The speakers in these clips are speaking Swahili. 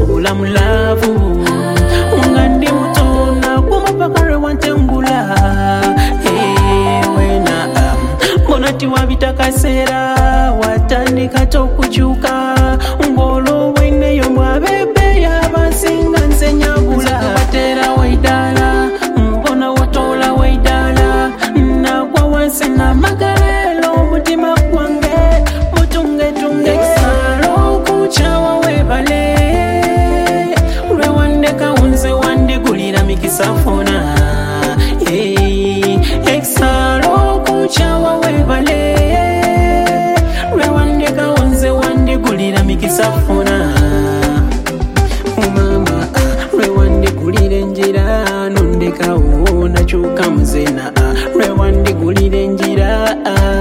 bulamu laavu nga ndi muto nakumapaka lwe wantengula wena mbona tiwabita kaseera watandika tokukyuka ng'oloweineyo mwabebe yabasinga nsenyagula batera waidala mbona watola waidala nagwa wansi namagalelo omutima gwange mutungetunge eksalo kuchawa webale lwewandeka unze wandigulira mikisafuna eksalo kuchawa webale lwewandeka unze wandigulira mikisafuna umama lwewandigulira enjira nondekawo nakyuka muzena lwewandigulira enjira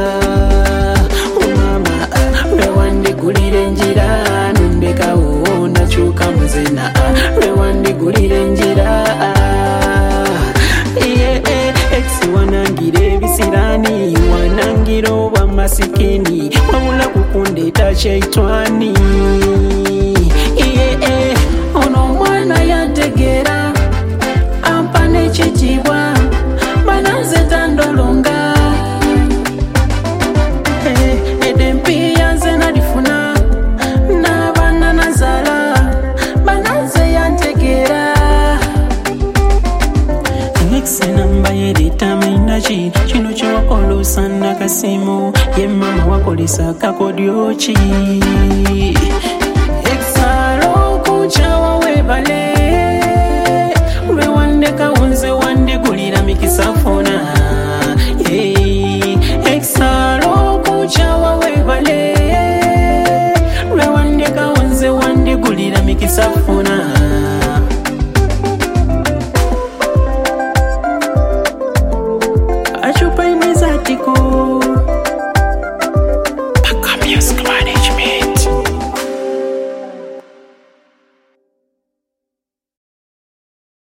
umama lwewandigulira enjira nondekawo nakyuka muzena lwewandigulira enjira eksi wanangira ebisirani wanangira obwa masikini wabula kukundeta kyeitwani ono omwana yategeera ampa n'ekitiibwa bananze tandolonga edempiya nze nalifuna n'abaana nazaala bananze yantegeera eksenamba yeritamainaki kino kyokola osana kasimu ye mama wakolesa kakodyoki eksalo kuchawa webale lwewandeka unze wandigulira mikisafuna eksalo kuchawa webale lwewandeka unze wandigulira mikisafuna